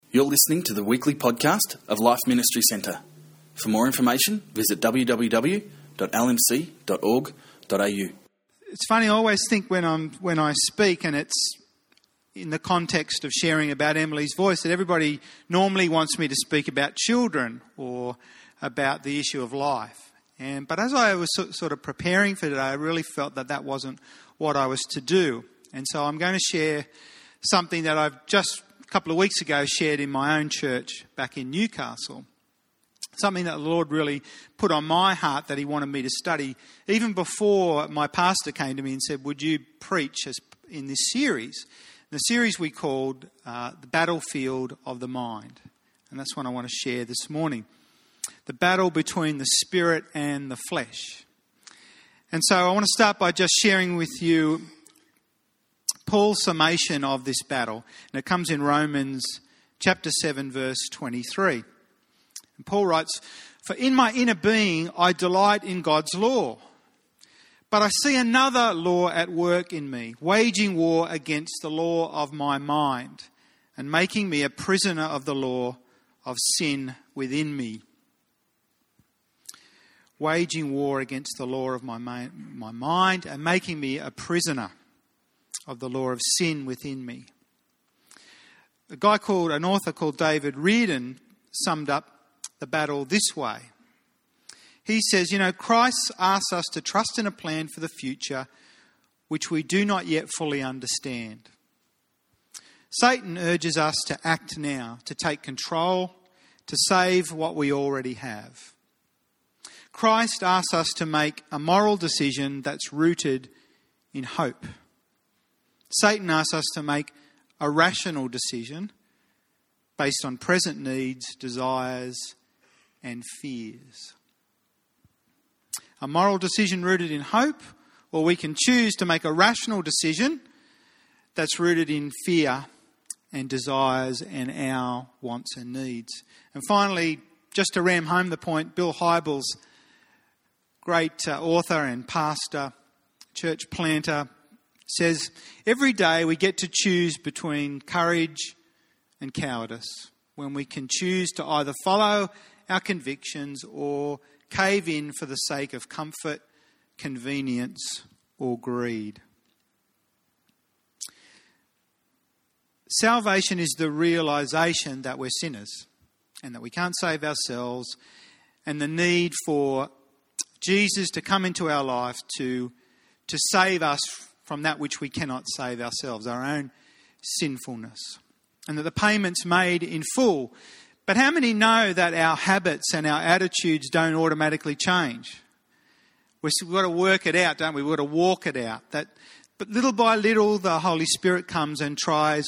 You're listening to the weekly podcast of Life Ministry Centre. For more information, visit www.lmc.org.au. It's funny, I always think when I speak, and it's in the context of sharing about Emily's voice, that everybody normally wants me to speak about children or about the issue of life. But as I was sort of preparing for today, I really felt that wasn't what I was to do. And so I'm going to share something that I've just a couple of weeks ago shared in my own church back in Newcastle. Something that the Lord really put on my heart that he wanted me to study even before my pastor came to me and said, would you preach in this series? The series we called The Battlefield of the Mind. And that's what I want to share this morning. The battle between the spirit and the flesh. And so I want to start by just sharing with you Paul's summation of this battle. And it comes in Romans chapter 7, verse 23. And Paul writes, "For in my inner being I delight in God's law. But I see another law at work in me, waging war against the law of my mind, and making me a prisoner of the law of sin within me." Waging war against the law of my mind, and making me a prisoner of the law of sin within me. An author called David Reardon summed up the battle this way. He says, Christ asks us to trust in a plan for the future which we do not yet fully understand. Satan urges us to act now, to take control, to save what we already have. Christ asks us to make a moral decision that's rooted in hope. Satan asks us to make a rational decision based on present needs, desires, and fears. A moral decision rooted in hope, or we can choose to make a rational decision that's rooted in fear and desires and our wants and needs. And finally, just to ram home the point, Bill Hybels, great author and pastor, church planter, says, every day we get to choose between courage and cowardice, when we can choose to either follow our convictions or cave in for the sake of comfort, convenience, or greed. Salvation is the realization that we're sinners and that we can't save ourselves, and the need for Jesus to come into our life to save us from that which we cannot save ourselves, our own sinfulness. And that the payment's made in full. But how many know that our habits and our attitudes don't automatically change? We've got to work it out, don't we? We've got to walk it out. But little by little, the Holy Spirit comes and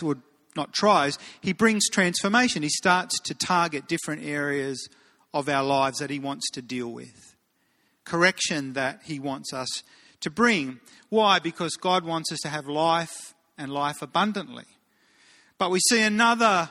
he brings transformation. He starts to target different areas of our lives that he wants to deal with. Correction that he wants us to bring. Why? Because God wants us to have life and life abundantly. But we see another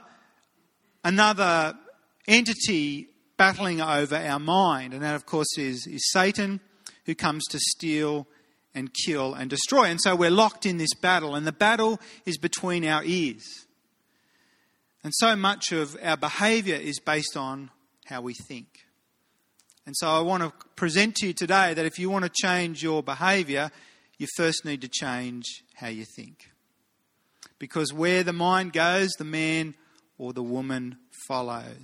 entity battling over our mind, and that of course is Satan, who comes to steal and kill and destroy. And so we're locked in this battle, and the battle is between our ears. And so much of our behaviour is based on how we think. And so I want to present to you today that if you want to change your behaviour, you first need to change how you think. Because where the mind goes, the man or the woman follows.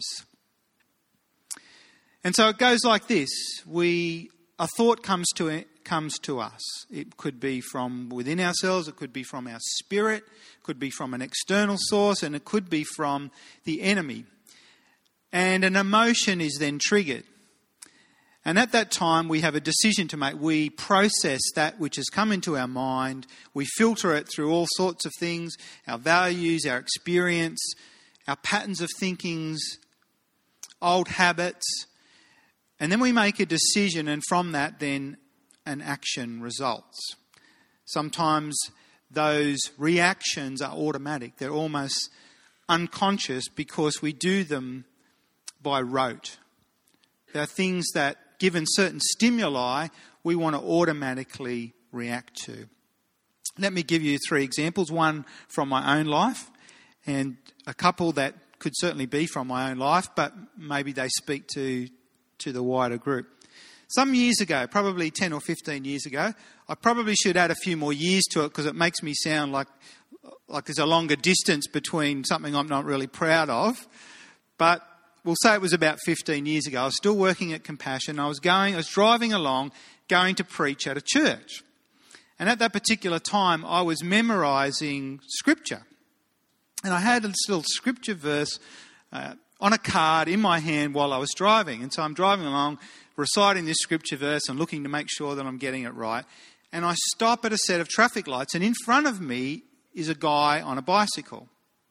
And so it goes like this. A thought comes to us. It could be from within ourselves, it could be from our spirit, it could be from an external source, and it could be from the enemy. And an emotion is then triggered. And at that time, we have a decision to make. We process that which has come into our mind. We filter it through all sorts of things, our values, our experience, our patterns of thinkings, old habits. And then we make a decision, and from that, then an action results. Sometimes those reactions are automatic. They're almost unconscious because we do them by rote. There are things that, given certain stimuli, we want to automatically react to. Let me give you 3 examples, one from my own life and a couple that could certainly be from my own life, but maybe they speak to the wider group. Some years ago, probably 10 or 15 years ago, I probably should add a few more years to it because it makes me sound like there's a longer distance between something I'm not really proud of. But we'll say it was about 15 years ago. I was still working at Compassion. I was driving along, going to preach at a church. And at that particular time, I was memorising scripture. And I had this little scripture verse on a card in my hand while I was driving. And so I'm driving along, reciting this scripture verse and looking to make sure that I'm getting it right. And I stop at a set of traffic lights, and in front of me is a guy on a bicycle.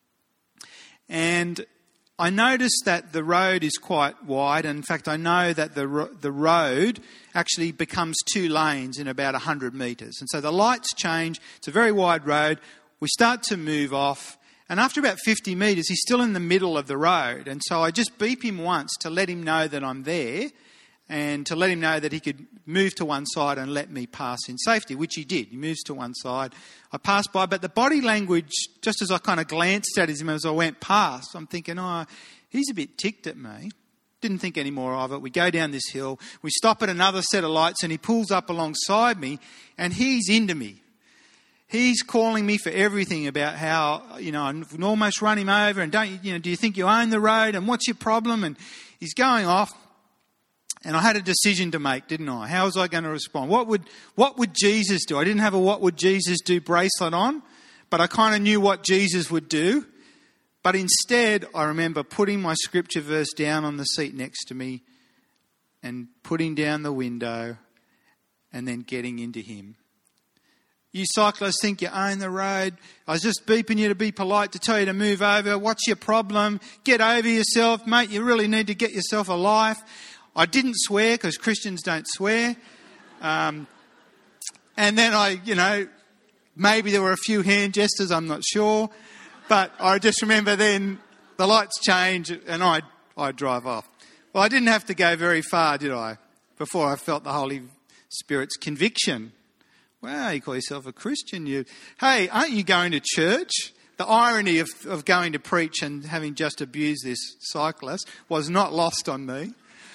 And I noticed that the road is quite wide. And in fact, I know that the road actually becomes 2 lanes in about 100 metres. And so the lights change. It's a very wide road. We start to move off. And after about 50 metres, he's still in the middle of the road. And so I just beep him once to let him know that I'm there and to let him know that he could move to one side and let me pass in safety, which he did. He moves to one side. I passed by, but the body language, just as I kind of glanced at him as I went past, I'm thinking, he's a bit ticked at me. Didn't think any more of it. We go down this hill. We stop at another set of lights and he pulls up alongside me and he's into me. He's calling me for everything about how, I can almost run him over and do you think you own the road and what's your problem? And he's going off. And I had a decision to make, didn't I? How was I going to respond? What would Jesus do? I didn't have a what would Jesus do bracelet on, but I kind of knew what Jesus would do. But instead, I remember putting my scripture verse down on the seat next to me and putting down the window and then getting into him. You cyclists think you own the road. I was just beeping you to be polite to tell you to move over. What's your problem? Get over yourself, mate. You really need to get yourself a life. I didn't swear because Christians don't swear. And then maybe there were a few hand gestures, I'm not sure. But I just remember then the lights change and I drive off. Well, I didn't have to go very far, did I, before I felt the Holy Spirit's conviction. Wow, you call yourself a Christian. Hey, aren't you going to church? The irony of going to preach and having just abused this cyclist was not lost on me.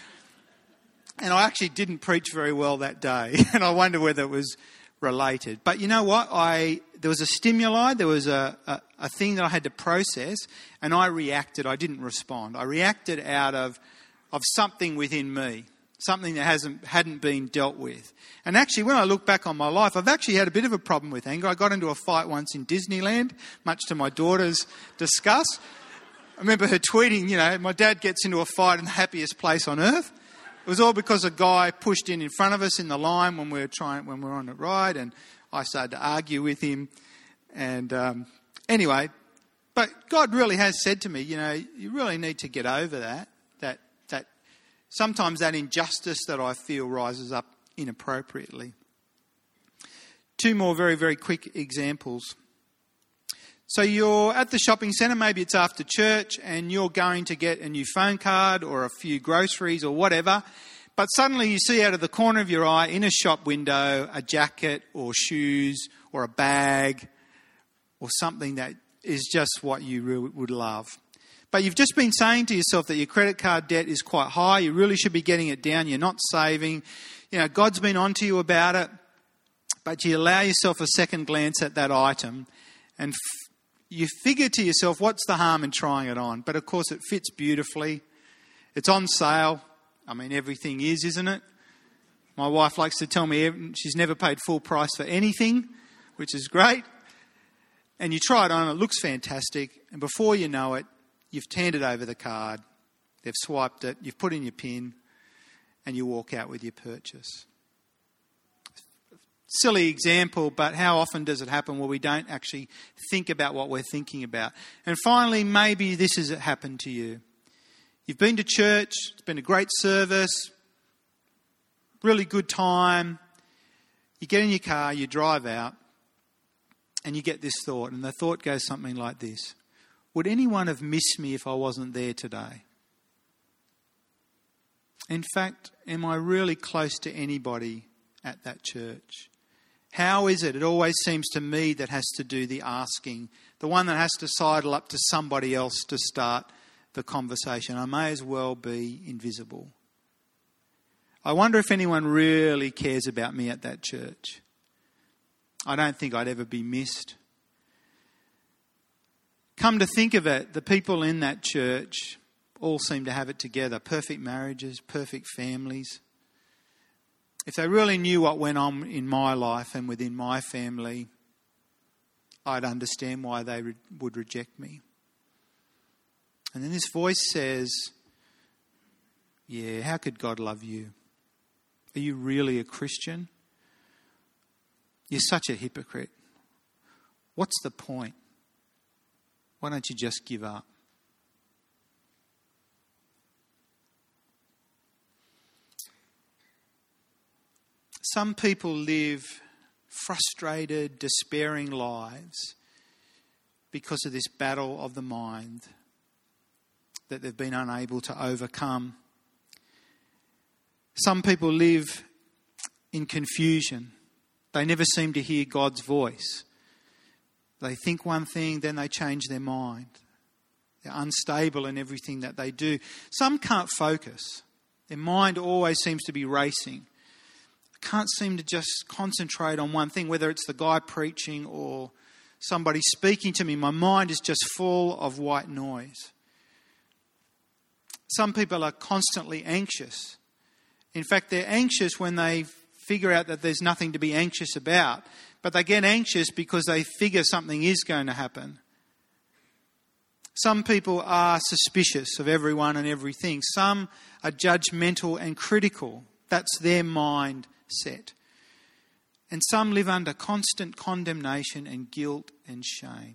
And I actually didn't preach very well that day. And I wonder whether it was related. But you know what? There was a stimuli. There was a thing that I had to process. And I reacted. I didn't respond. I reacted out of something within me. Something that hadn't been dealt with. And actually, when I look back on my life, I've actually had a bit of a problem with anger. I got into a fight once in Disneyland, much to my daughter's disgust. I remember her tweeting, my dad gets into a fight in the happiest place on earth. It was all because a guy pushed in front of us in the line when we were on the ride, and I started to argue with him. And anyway, but God really has said to me, you really need to get over that sometimes that injustice that I feel rises up inappropriately. 2 more very, very quick examples. So you're at the shopping centre, maybe it's after church, and you're going to get a new phone card or a few groceries or whatever, but suddenly you see out of the corner of your eye in a shop window a jacket or shoes or a bag or something that is just what you really would love. But you've just been saying to yourself that your credit card debt is quite high, you really should be getting it down, you're not saving, God's been on to you about it, but you allow yourself a second glance at that item and you figure to yourself, what's the harm in trying it on? But of course it fits beautifully. It's on sale. I mean, everything is, isn't it? My wife likes to tell me she's never paid full price for anything, which is great. And you try it on, it looks fantastic. And before you know it, you've turned it over the card. They've swiped it. You've put in your PIN and you walk out with your purchase. Silly example, but how often does it happen where we don't actually think about what we're thinking about? And finally, maybe this has happened to you. You've been to church, it's been a great service, really good time. You get in your car, you drive out, and you get this thought, and the thought goes something like this. Would anyone have missed me if I wasn't there today? In fact, am I really close to anybody at that church? How is it? It always seems to me that has to do the asking, the one that has to sidle up to somebody else to start the conversation. I may as well be invisible. I wonder if anyone really cares about me at that church. I don't think I'd ever be missed. Come to think of it, the people in that church all seem to have it together. Perfect marriages, perfect families. If they really knew what went on in my life and within my family, I'd understand why they would reject me. And then this voice says, yeah, how could God love you? Are you really a Christian? You're such a hypocrite. What's the point? Why don't you just give up? Some people live frustrated, despairing lives because of this battle of the mind that they've been unable to overcome. Some people live in confusion. They never seem to hear God's voice. They think one thing, then they change their mind. They're unstable in everything that they do. Some can't focus. Their mind always seems to be racing. They can't seem to just concentrate on one thing, whether it's the guy preaching or somebody speaking to me. My mind is just full of white noise. Some people are constantly anxious. In fact, they're anxious when they figure out that there's nothing to be anxious about. But they get anxious because they figure something is going to happen. Some people are suspicious of everyone and everything. Some are judgmental and critical. That's their mindset. And some live under constant condemnation and guilt and shame.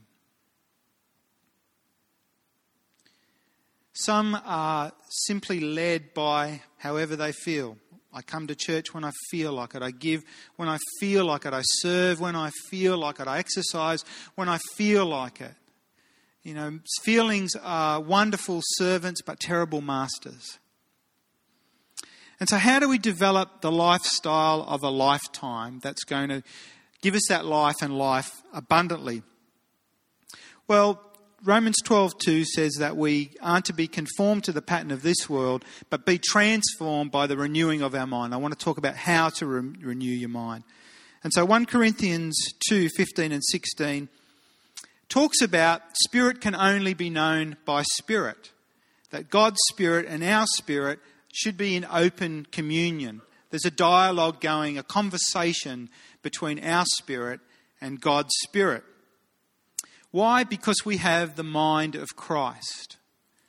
Some are simply led by however they feel. I come to church when I feel like it. I give when I feel like it. I serve when I feel like it. I exercise when I feel like it. You know, feelings are wonderful servants but terrible masters. And so how do we develop the lifestyle of a lifetime that's going to give us that life and life abundantly? Well, Romans 12:2 says that we aren't to be conformed to the pattern of this world, but be transformed by the renewing of our mind. I want to talk about how to renew your mind. And so 1 Corinthians 2:15 and 16 talks about spirit can only be known by spirit, that God's spirit and our spirit should be in open communion. There's a dialogue going, a conversation between our spirit and God's spirit. Why? Because we have the mind of Christ.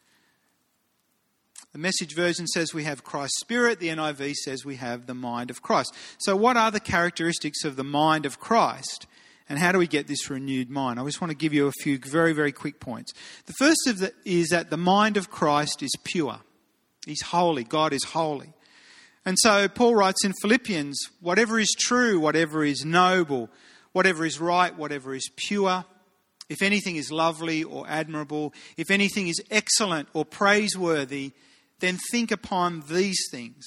The Message version says we have Christ's Spirit. The NIV says we have the mind of Christ. So what are the characteristics of the mind of Christ? And how do we get this renewed mind? I just want to give you a few very, very quick points. The first of is that the mind of Christ is pure. He's holy. God is holy. And so Paul writes in Philippians, whatever is true, whatever is noble, whatever is right, whatever is pure, if anything is lovely or admirable, if anything is excellent or praiseworthy, then think upon these things.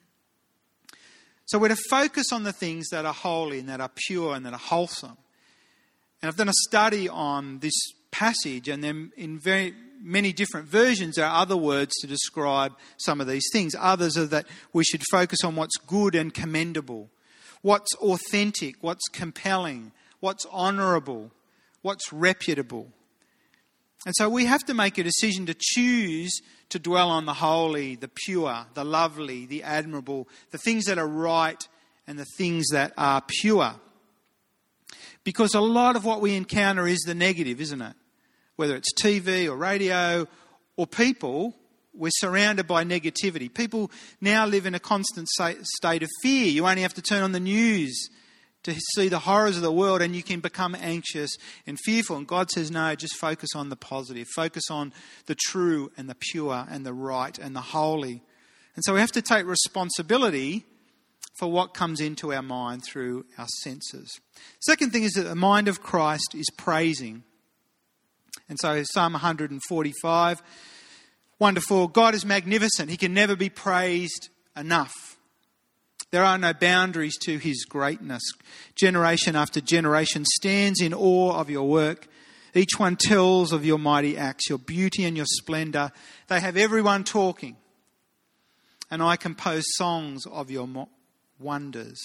So we're to focus on the things that are holy and that are pure and that are wholesome. And I've done a study on this passage, and then in very many different versions there are other words to describe some of these things. Others are that we should focus on what's good and commendable, what's authentic, what's compelling, what's honourable, what's reputable. And so we have to make a decision to choose to dwell on the holy, the pure, the lovely, the admirable, the things that are right and the things that are pure. Because a lot of what we encounter is the negative, isn't it? Whether it's TV or radio or people, we're surrounded by negativity. People now live in a constant state of fear. You only have to turn on the news to see the horrors of the world and you can become anxious and fearful. And God says, no, just focus on the positive. Focus on the true and the pure and the right and the holy. And so we have to take responsibility for what comes into our mind through our senses. Second thing is that the mind of Christ is praising. And so Psalm 145, 1-4, God is magnificent. He can never be praised enough. There are no boundaries to his greatness. Generation after generation stands in awe of your work. Each one tells of your mighty acts, your beauty and your splendour. They have everyone talking. And I compose songs of your wonders.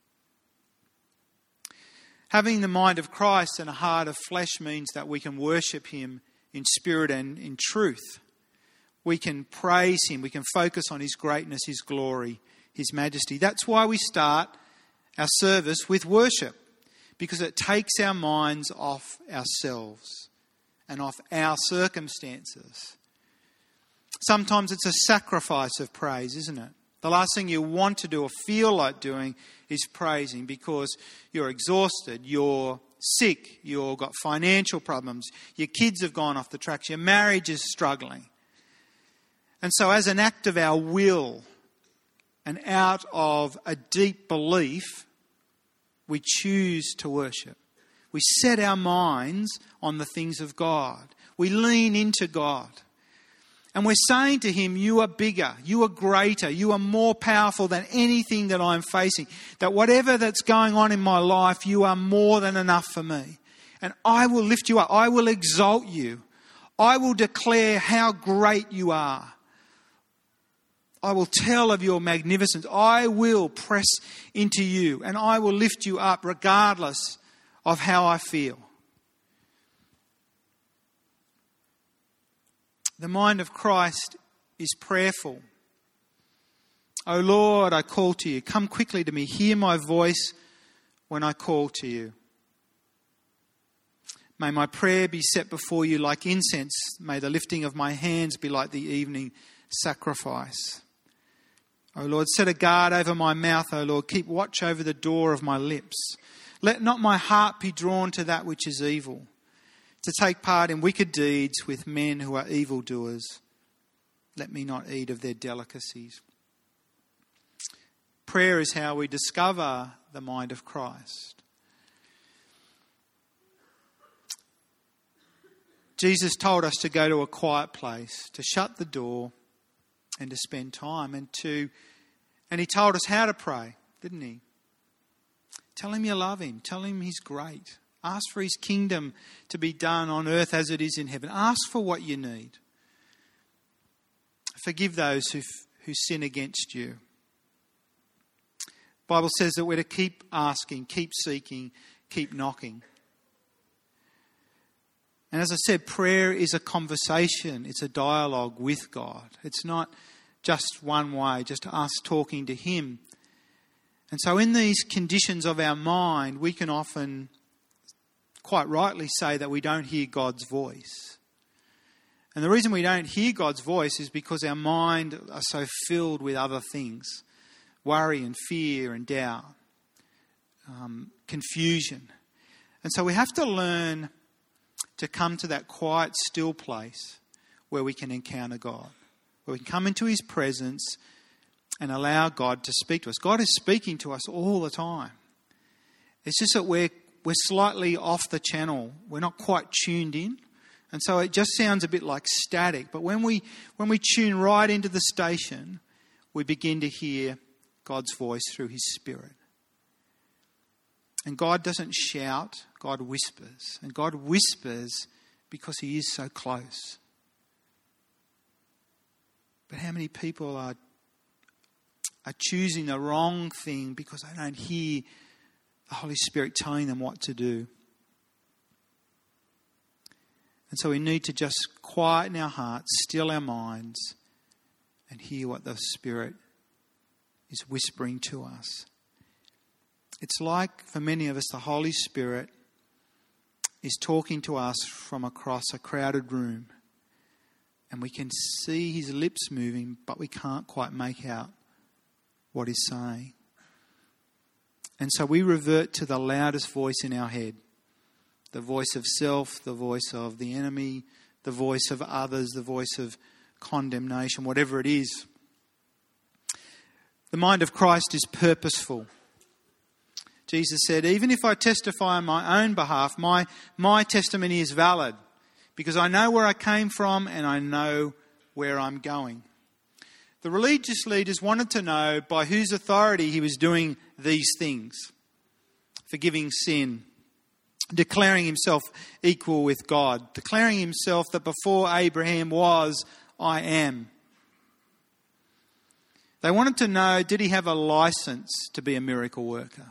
Having the mind of Christ and a heart of flesh means that we can worship him in spirit and in truth. We can praise him. We can focus on his greatness, his glory, his majesty. That's why we start our service with worship, because it takes our minds off ourselves and off our circumstances. Sometimes it's a sacrifice of praise, isn't it? The last thing you want to do or feel like doing is praising, because you're exhausted, you're sick, you've got financial problems, your kids have gone off the tracks, your marriage is struggling. And so as an act of our will and out of a deep belief, we choose to worship. We set our minds on the things of God. We lean into God. And we're saying to him, you are bigger, you are greater, you are more powerful than anything that I'm facing. That whatever that's going on in my life, you are more than enough for me. And I will lift you up. I will exalt you. I will declare how great you are. I will tell of your magnificence. I will press into you and I will lift you up regardless of how I feel. The mind of Christ is prayerful. O Lord, I call to you. Come quickly to me. Hear my voice when I call to you. May my prayer be set before you like incense. May the lifting of my hands be like the evening sacrifice. O Lord, set a guard over my mouth, O Lord. Keep watch over the door of my lips. Let not my heart be drawn to that which is evil, to take part in wicked deeds with men who are evildoers. Let me not eat of their delicacies. Prayer is how we discover the mind of Christ. Jesus told us to go to a quiet place, to shut the door and to spend time and he told us how to pray, didn't he? Tell him you love him. Tell him he's great. Ask for his kingdom to be done on earth as it is in heaven. Ask for what you need. Forgive those who sin against you. The Bible says that we're to keep asking, keep seeking, keep knocking. And as I said, prayer is a conversation. It's a dialogue with God. It's not just one way, just us talking to him. And so in these conditions of our mind, we can often quite rightly say that we don't hear God's voice. And the reason we don't hear God's voice is because our mind are so filled with other things. Worry and fear and doubt. Confusion. And so we have to learn to come to that quiet, still place where we can encounter God. Where we can come into his presence and allow God to speak to us. God is speaking to us all the time. It's just that we're slightly off the channel. We're not quite tuned in. And so it just sounds a bit like static. But when we tune right into the station, we begin to hear God's voice through his Spirit. And God doesn't shout, God whispers. And God whispers because he is so close. But how many people are choosing the wrong thing because they don't hear the Holy Spirit telling them what to do? And so we need to just quieten our hearts, still our minds, and hear what the Spirit is whispering to us. It's like, for many of us, the Holy Spirit is talking to us from across a crowded room. And we can see his lips moving, but we can't quite make out what he's saying. And so we revert to the loudest voice in our head. The voice of self, the voice of the enemy, the voice of others, the voice of condemnation, whatever it is. The mind of Christ is purposeful. Jesus said, even if I testify on my own behalf, my testimony is valid, because I know where I came from and I know where I'm going. The religious leaders wanted to know by whose authority he was doing these things. Forgiving sin, declaring himself equal with God, declaring himself that before Abraham was, I am. They wanted to know, did he have a license to be a miracle worker?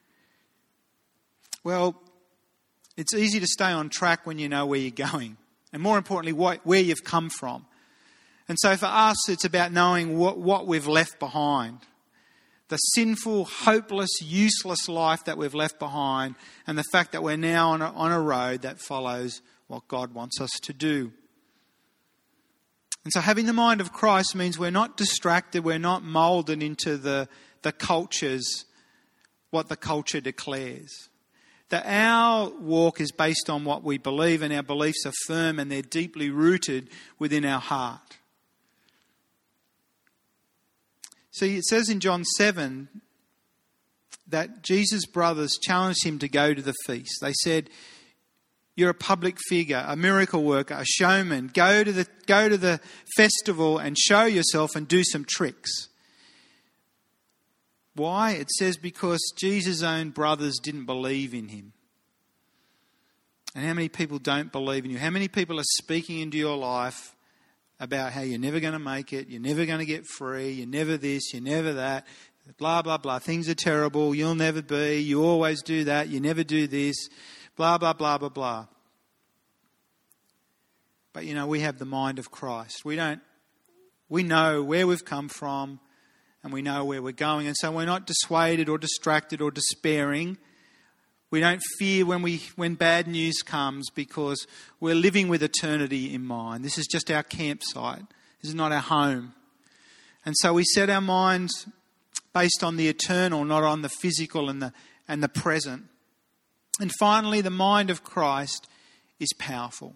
Well, it's easy to stay on track when you know where you're going. And more importantly, where you've come from. And so for us, it's about knowing what we've left behind. The sinful, hopeless, useless life that we've left behind, and the fact that we're now on a road that follows what God wants us to do. And so having the mind of Christ means we're not distracted, we're not moulded into the cultures, what the culture declares. That our walk is based on what we believe, and our beliefs are firm and they're deeply rooted within our heart. See, it says in John 7 that Jesus' brothers challenged him to go to the feast. They said, you're a public figure, a miracle worker, a showman. Go to the festival and show yourself and do some tricks. Why? It says because Jesus' own brothers didn't believe in him. And how many people don't believe in you? How many people are speaking into your life about how you're never going to make it, you're never going to get free, you're never this, you're never that, blah, blah, blah. Things are terrible, you'll never be, you always do that, you never do this, blah, blah, blah, blah, blah. But you know, we have the mind of Christ. We know where we've come from and we know where we're going. And so we're not dissuaded or distracted or despairing. We don't fear when bad news comes because we're living with eternity in mind. This is just our campsite. This is not our home. And so we set our minds based on the eternal, not on the physical and the present. And finally, the mind of Christ is powerful.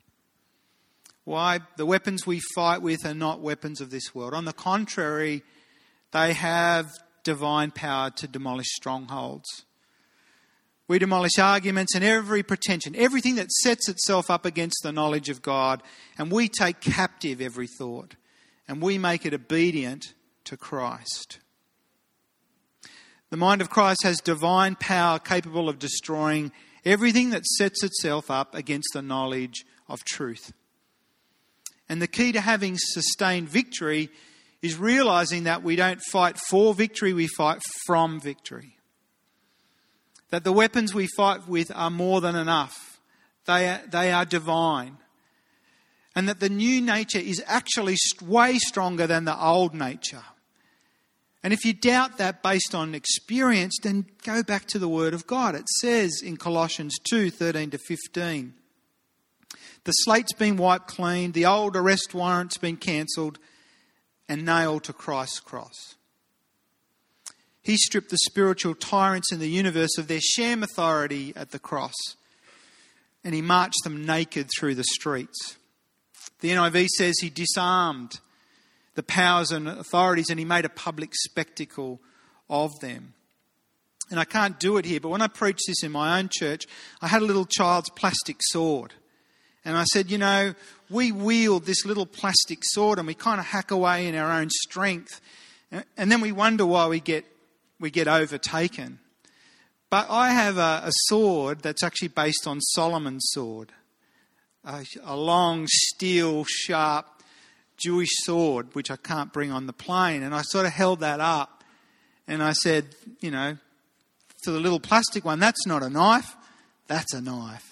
Why? The weapons we fight with are not weapons of this world. On the contrary, they have divine power to demolish strongholds. We demolish arguments and every pretension, everything that sets itself up against the knowledge of God, and we take captive every thought, and we make it obedient to Christ. The mind of Christ has divine power capable of destroying everything that sets itself up against the knowledge of truth. And the key to having sustained victory is realizing that we don't fight for victory, we fight from victory. That the weapons we fight with are more than enough. They are divine. And that the new nature is actually way stronger than the old nature. And if you doubt that based on experience, then go back to the Word of God. It says in Colossians 2:13-15, the slate's been wiped clean, the old arrest warrant's been cancelled and nailed to Christ's cross. He stripped the spiritual tyrants in the universe of their sham authority at the cross, and he marched them naked through the streets. The NIV says he disarmed the powers and authorities and he made a public spectacle of them. And I can't do it here, but when I preached this in my own church, I had a little child's plastic sword. And I said, you know, we wield this little plastic sword and we kind of hack away in our own strength. And then we wonder why we get overtaken. But I have a sword that's actually based on Solomon's sword. A long, steel, sharp Jewish sword, which I can't bring on the plane. And I sort of held that up. And I said, you know, to the little plastic one, that's not a knife, that's a knife.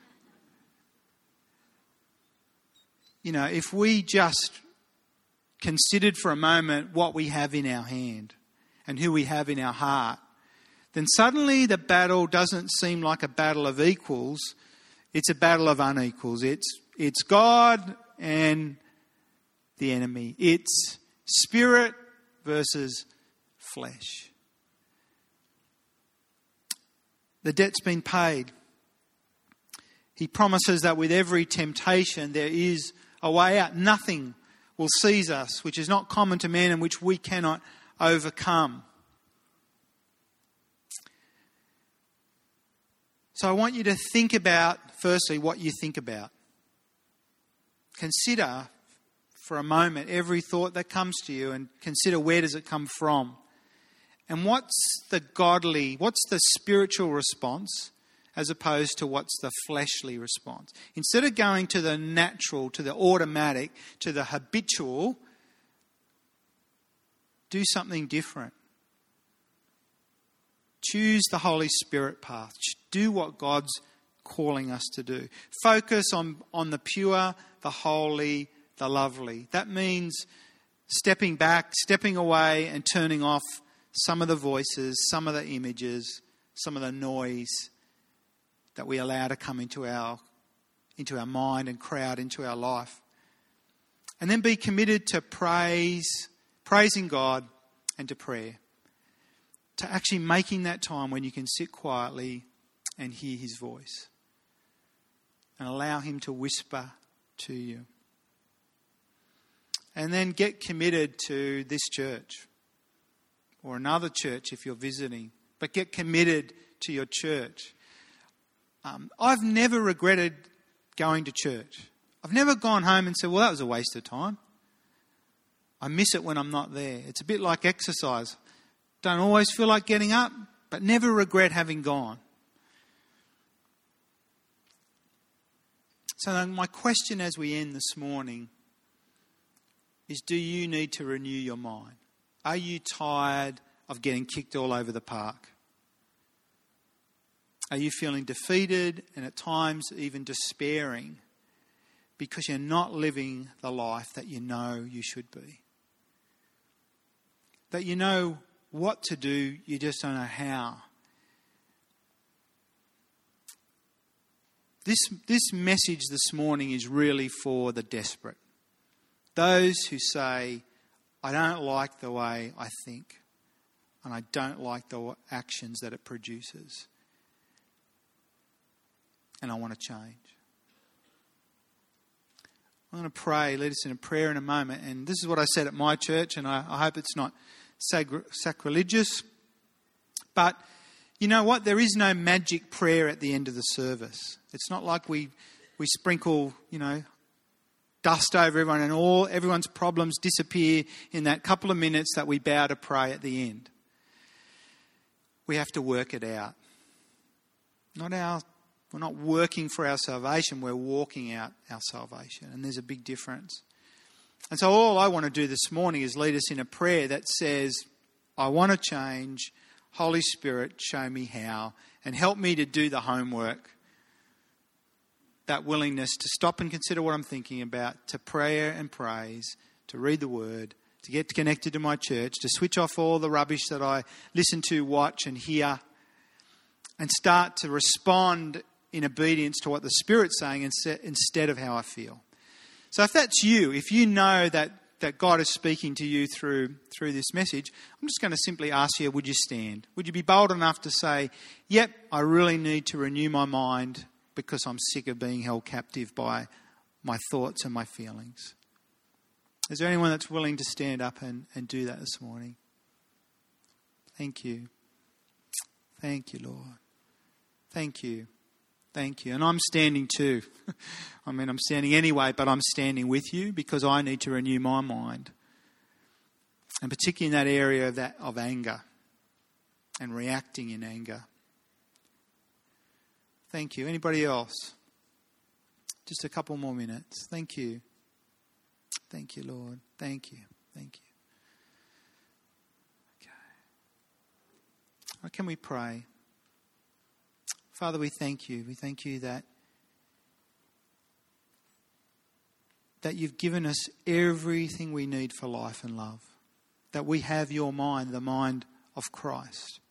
You know, if we just considered for a moment what we have in our hand and who we have in our heart, then suddenly the battle doesn't seem like a battle of equals. It's a battle of unequals. It's God and the enemy. It's spirit versus flesh. The debt's been paid. He promises that with every temptation there is a way out. Nothing will seize us, which is not common to man and which we cannot overcome. So I want you to think about, firstly, what you think about. Consider for a moment every thought that comes to you and consider where does it come from. And what's the spiritual response as opposed to what's the fleshly response. Instead of going to the natural, to the automatic, to the habitual, do something different. Choose the Holy Spirit path. Do what God's calling us to do. Focus on the pure, the holy, the lovely. That means stepping back, stepping away and turning off some of the voices, some of the images, some of the noise that we allow to come into our mind and crowd into our life. And then be committed to praising God and to prayer. To actually making that time when you can sit quietly and hear his voice. And allow him to whisper to you. And then get committed to this church. Or another church if you're visiting. But get committed to your church. I've never regretted going to church. I've never gone home and said, well, that was a waste of time. I miss it when I'm not there. It's a bit like exercise. Don't always feel like getting up, but never regret having gone. So then my question as we end this morning is, do you need to renew your mind? Are you tired of getting kicked all over the park? Are you feeling defeated and at times even despairing because you're not living the life that you know you should be? That you know what to do, you just don't know how. This message this morning is really for the desperate. Those who say, I don't like the way I think, and I don't like the actions that it produces, and I want to change. I'm going to pray, lead us in a prayer in a moment, and this is what I said at my church, and I hope it's not sacrilegious. But you know what? There is no magic prayer at the end of the service. It's not like we sprinkle, dust over everyone and everyone's problems disappear in that couple of minutes that we bow to pray at the end. We have to work it out. We're not working for our salvation, we're walking out our salvation. And there's a big difference. And so all I want to do this morning is lead us in a prayer that says, I want to change. Holy Spirit, show me how. And help me to do the homework. That willingness to stop and consider what I'm thinking about, to prayer and praise, to read the word, to get connected to my church, to switch off all the rubbish that I listen to, watch and hear, and start to respond in obedience to what the Spirit's saying instead of how I feel. So if that's you, if you know that God is speaking to you through this message, I'm just going to simply ask you, would you stand? Would you be bold enough to say, yep, I really need to renew my mind because I'm sick of being held captive by my thoughts and my feelings? Is there anyone that's willing to stand up and do that this morning? Thank you. Thank you, Lord. Thank you. Thank you. And I'm standing too. I'm standing anyway, but I'm standing with you because I need to renew my mind. And particularly in that area of anger and reacting in anger. Thank you. Anybody else? Just a couple more minutes. Thank you. Thank you, Lord. Thank you. Thank you. Okay. How can we pray? Father, we thank you. We thank you that you've given us everything we need for life and love. That we have your mind, the mind of Christ.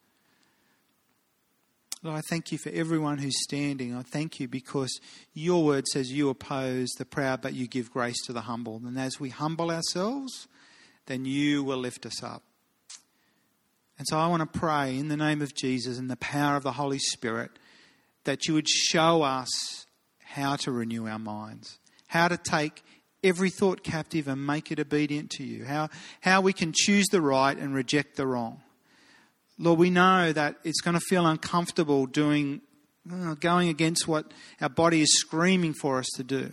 Lord, I thank you for everyone who's standing. I thank you because your word says you oppose the proud, but you give grace to the humble. And as we humble ourselves, then you will lift us up. And so I want to pray in the name of Jesus and the power of the Holy Spirit that you would show us how to renew our minds, how to take every thought captive and make it obedient to you, how we can choose the right and reject the wrong. Lord, we know that it's going to feel uncomfortable going against what our body is screaming for us to do.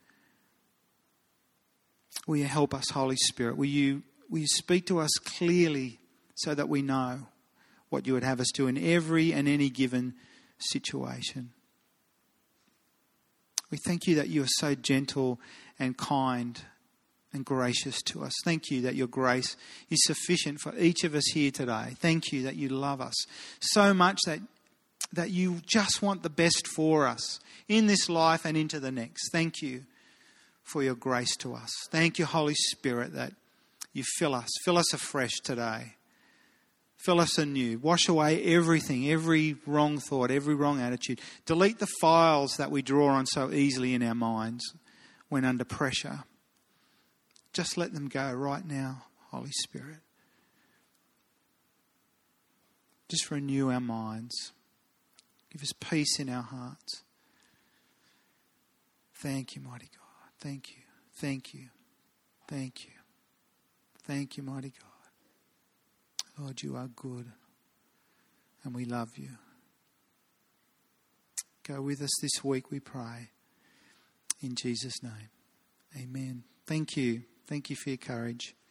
Will you help us, Holy Spirit? Will you speak to us clearly so that we know what you would have us do in every and any given situation. We thank you that you are so gentle and kind and gracious to us. Thank you that your grace is sufficient for each of us here today. Thank you that you love us so much that you just want the best for us in this life and into the next. Thank you for your grace to us. Thank you, Holy Spirit, that you fill us afresh today. Fill us anew. Wash away everything, every wrong thought, every wrong attitude. Delete the files that we draw on so easily in our minds when under pressure. Just let them go right now, Holy Spirit. Just renew our minds. Give us peace in our hearts. Thank you, mighty God. Thank you. Thank you. Thank you. Thank you, mighty God. Lord, you are good and we love you. Go with us this week, we pray. In Jesus' name. Amen. Thank you. Thank you for your courage.